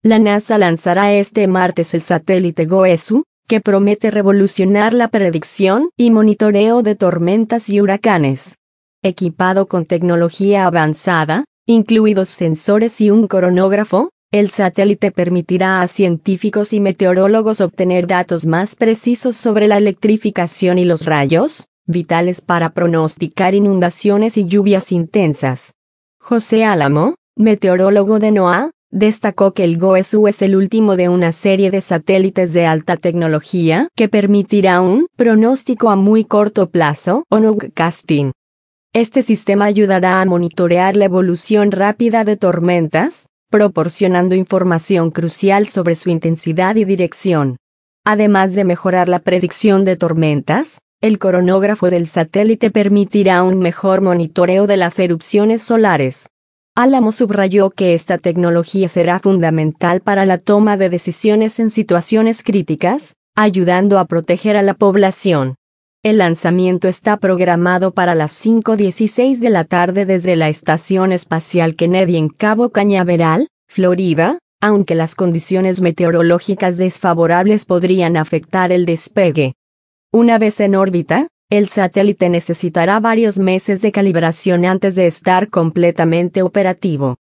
La NASA lanzará este martes el satélite GOES-U, que promete revolucionar la predicción y monitoreo de tormentas y huracanes. Equipado con tecnología avanzada, incluidos sensores y un cronógrafo, el satélite permitirá a científicos y meteorólogos obtener datos más precisos sobre la electrificación y los rayos, vitales para pronosticar inundaciones y lluvias intensas. José Álamo, meteorólogo de NOAA, destacó que el GOES-U es el último de una serie de satélites de alta tecnología que permitirá un pronóstico a muy corto plazo o nowcasting. Este sistema ayudará a monitorear la evolución rápida de tormentas, proporcionando información crucial sobre su intensidad y dirección. Además de mejorar la predicción de tormentas, el cronógrafo del satélite permitirá un mejor monitoreo de las erupciones solares. Álamo subrayó que esta tecnología será fundamental para la toma de decisiones en situaciones críticas, ayudando a proteger a la población. El lanzamiento está programado para las 5:16 de la tarde desde la Estación Espacial Kennedy en Cabo Cañaveral, Florida, aunque las condiciones meteorológicas desfavorables podrían afectar el despegue. Una vez en órbita, el satélite necesitará varios meses de calibración antes de estar completamente operativo.